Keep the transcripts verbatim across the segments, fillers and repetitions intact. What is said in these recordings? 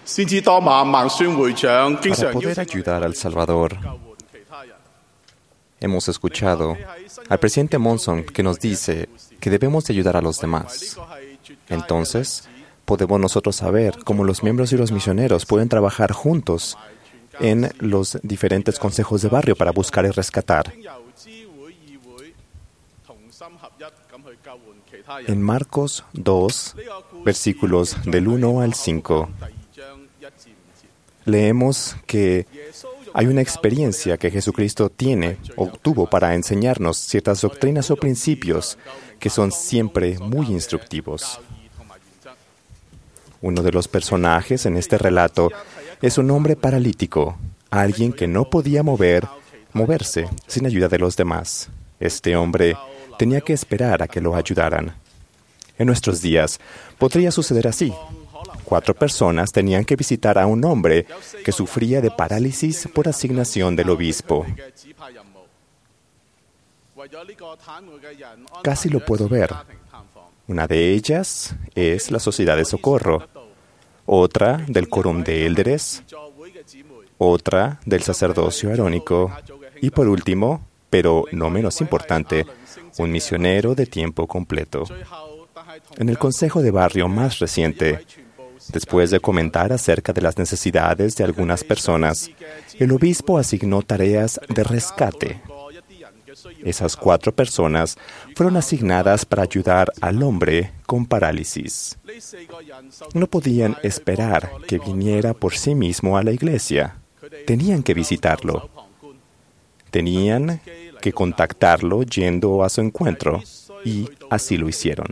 Para poder ayudar al Salvador, hemos escuchado al presidente Monson que nos dice que debemos de ayudar a los demás. Entonces, podemos nosotros saber cómo los miembros y los misioneros pueden trabajar juntos en los diferentes consejos de barrio para buscar y rescatar. En Marcos dos, versículos del uno al cinco, leemos que hay una experiencia que Jesucristo tiene o tuvo para enseñarnos ciertas doctrinas o principios que son siempre muy instructivos. Uno de los personajes en este relato es un hombre paralítico, alguien que no podía mover, moverse sin ayuda de los demás. Este hombre tenía que esperar a que lo ayudaran. En nuestros días podría suceder así. Cuatro personas tenían que visitar a un hombre que sufría de parálisis por asignación del obispo. Casi lo puedo ver. Una de ellas es la Sociedad de Socorro, otra del Quórum de Élderes, otra del sacerdocio arónico y por último, pero no menos importante, un misionero de tiempo completo. En el consejo de barrio más reciente, después de comentar acerca de las necesidades de algunas personas, el obispo asignó tareas de rescate. Esas cuatro personas fueron asignadas para ayudar al hombre con parálisis. No podían esperar que viniera por sí mismo a la iglesia. Tenían que visitarlo. Tenían que contactarlo yendo a su encuentro, y así lo hicieron.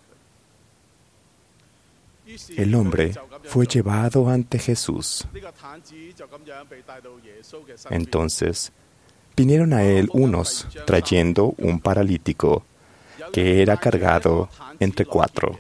El hombre fue llevado ante Jesús. Entonces, vinieron a él unos trayendo un paralítico que era cargado entre cuatro.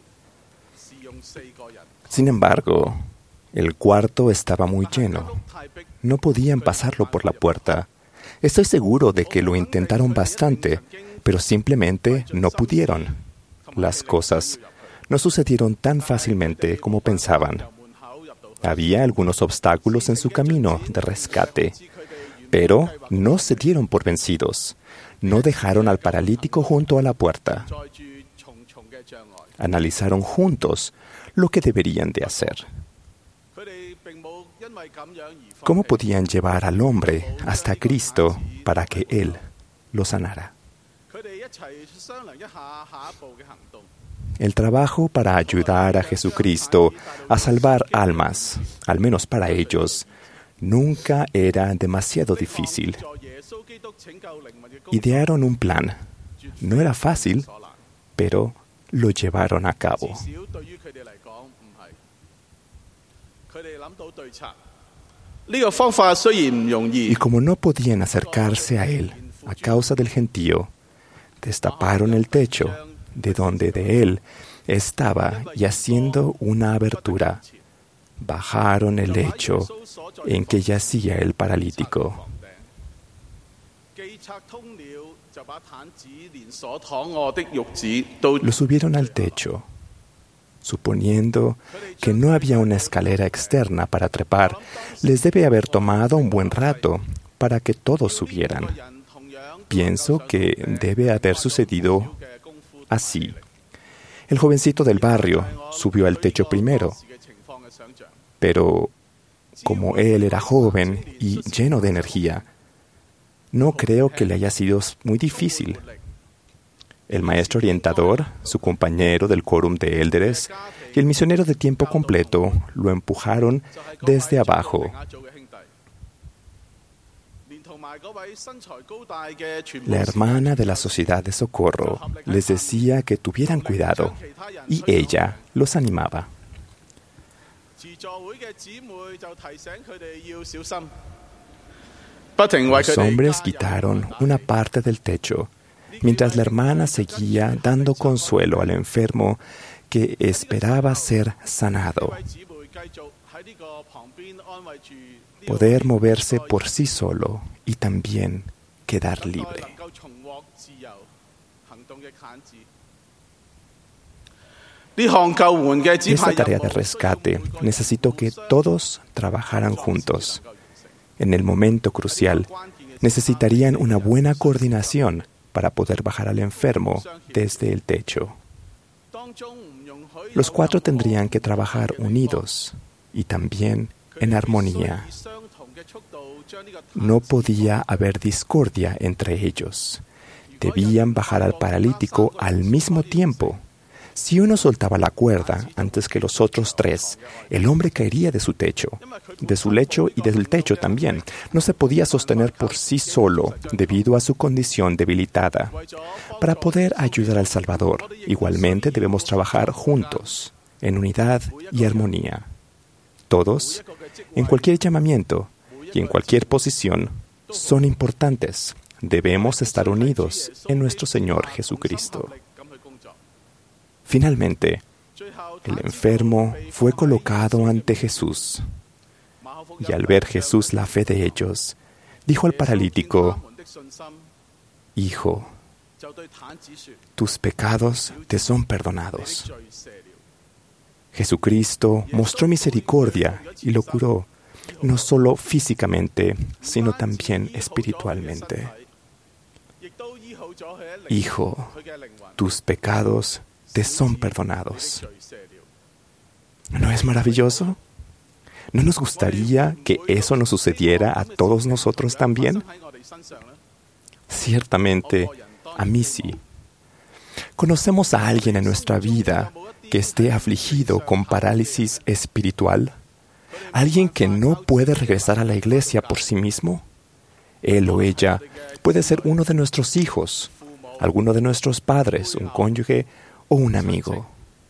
Sin embargo, el cuarto estaba muy lleno. No podían pasarlo por la puerta. Estoy seguro de que lo intentaron bastante, pero simplemente no pudieron. Las cosas no sucedieron tan fácilmente como pensaban. Había algunos obstáculos en su camino de rescate, pero no se dieron por vencidos. No dejaron al paralítico junto a la puerta. Analizaron juntos lo que deberían de hacer. ¿Cómo podían llevar al hombre hasta Cristo para que Él lo sanara? El trabajo para ayudar a Jesucristo a salvar almas, al menos para ellos, nunca era demasiado difícil. Idearon un plan. No era fácil, pero lo llevaron a cabo. Y como no podían acercarse a él a causa del gentío, destaparon el techo de donde de él estaba y haciendo una abertura, bajaron el lecho en que yacía el paralítico. Lo subieron al techo. Suponiendo que no había una escalera externa para trepar, les debe haber tomado un buen rato para que todos subieran. Pienso que debe haber sucedido así. El jovencito del barrio subió al techo primero, pero como él era joven y lleno de energía, no creo que le haya sido muy difícil. El maestro orientador, su compañero del Quórum de Élderes y el misionero de tiempo completo lo empujaron desde abajo. La hermana de la Sociedad de Socorro les decía que tuvieran cuidado y ella los animaba. Los hombres quitaron una parte del techo, mientras la hermana seguía dando consuelo al enfermo que esperaba ser sanado. Poder moverse por sí solo y también quedar libre. Esta tarea de rescate necesitó que todos trabajaran juntos. En el momento crucial, necesitarían una buena coordinación para poder bajar al enfermo desde el techo. Los cuatro tendrían que trabajar unidos y también en armonía. No podía haber discordia entre ellos. Debían bajar al paralítico al mismo tiempo. Si uno soltaba la cuerda antes que los otros tres, el hombre caería de su techo, de su lecho y del techo también. No se podía sostener por sí solo debido a su condición debilitada. Para poder ayudar al Salvador, igualmente debemos trabajar juntos, en unidad y armonía. Todos, en cualquier llamamiento y en cualquier posición, son importantes. Debemos estar unidos en nuestro Señor Jesucristo. Finalmente, el enfermo fue colocado ante Jesús. Y al ver Jesús la fe de ellos, dijo al paralítico: Hijo, tus pecados te son perdonados. Jesucristo mostró misericordia y lo curó, no solo físicamente, sino también espiritualmente. Hijo, tus pecados te son perdonados. ¿No es maravilloso? ¿No nos gustaría que eso nos sucediera a todos nosotros también? Ciertamente, a mí sí. ¿Conocemos a alguien en nuestra vida que esté afligido con parálisis espiritual? ¿Alguien que no puede regresar a la iglesia por sí mismo? Él o ella puede ser uno de nuestros hijos, alguno de nuestros padres, un cónyuge o un amigo.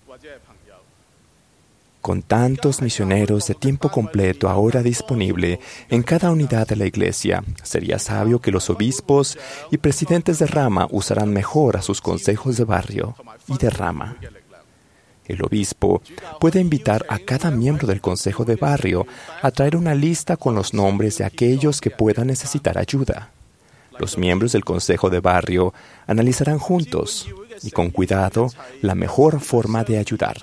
Con tantos misioneros de tiempo completo ahora disponible en cada unidad de la iglesia, sería sabio que los obispos y presidentes de rama usaran mejor a sus consejos de barrio y de rama. El obispo puede invitar a cada miembro del consejo de barrio a traer una lista con los nombres de aquellos que puedan necesitar ayuda. Los miembros del consejo de barrio analizarán juntos y con cuidado la mejor forma de ayudar.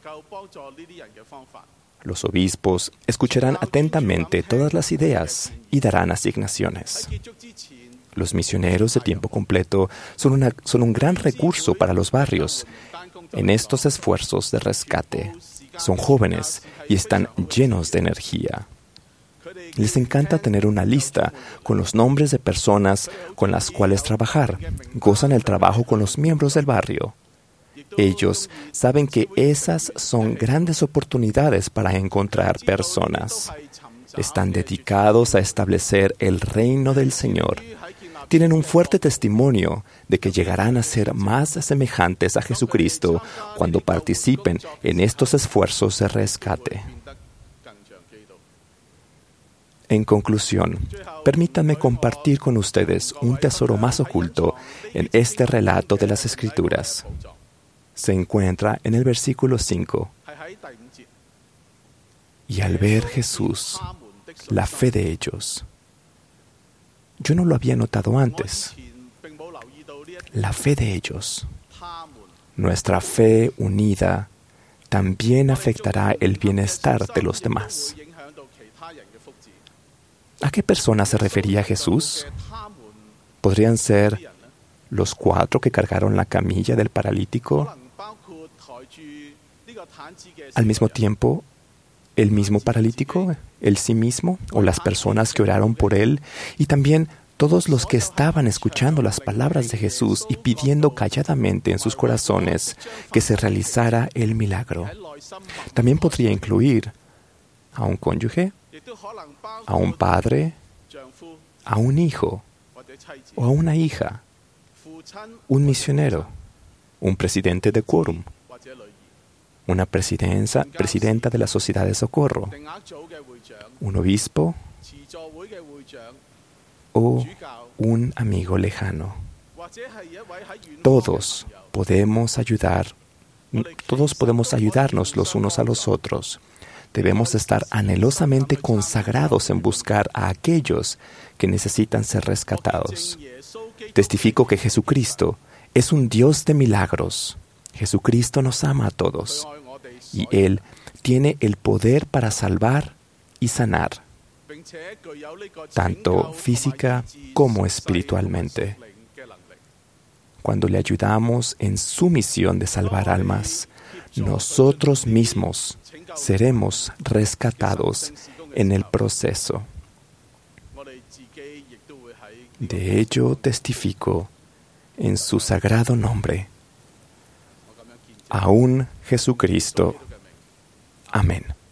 Los obispos escucharán atentamente todas las ideas y darán asignaciones. Los misioneros de tiempo completo son, una, son un gran recurso para los barrios en estos esfuerzos de rescate. Son jóvenes y están llenos de energía. Les encanta tener una lista con los nombres de personas con las cuales trabajar. Gozan el trabajo con los miembros del barrio. Ellos saben que esas son grandes oportunidades para encontrar personas. Están dedicados a establecer el reino del Señor. Tienen un fuerte testimonio de que llegarán a ser más semejantes a Jesucristo cuando participen en estos esfuerzos de rescate. En conclusión, permítanme compartir con ustedes un tesoro más oculto en este relato de las Escrituras. Se encuentra en el versículo cinco. Y al ver Jesús, la fe de ellos. Yo no lo había notado antes. La fe de ellos. Nuestra fe unida también afectará el bienestar de los demás. ¿A qué personas se refería Jesús? ¿Podrían ser los cuatro que cargaron la camilla del paralítico? Al mismo tiempo, ¿el mismo paralítico, él sí mismo, o las personas que oraron por él, y también todos los que estaban escuchando las palabras de Jesús y pidiendo calladamente en sus corazones que se realizara el milagro? También podría incluir a un cónyuge, a un padre, a un hijo o a una hija, un misionero, un presidente de quórum, una presidencia, presidenta de la sociedad de socorro, un obispo o un amigo lejano. Todos podemos ayudar, todos podemos ayudarnos los unos a los otros. Debemos estar anhelosamente consagrados en buscar a aquellos que necesitan ser rescatados. Testifico que Jesucristo es un Dios de milagros Jesucristo nos ama a todos y Él tiene el poder para salvar y sanar, tanto física como espiritualmente. Cuando le ayudamos en su misión de salvar almas, nosotros mismos seremos rescatados en el proceso. De ello testifico en su sagrado nombre. Aún Jesucristo. Amén.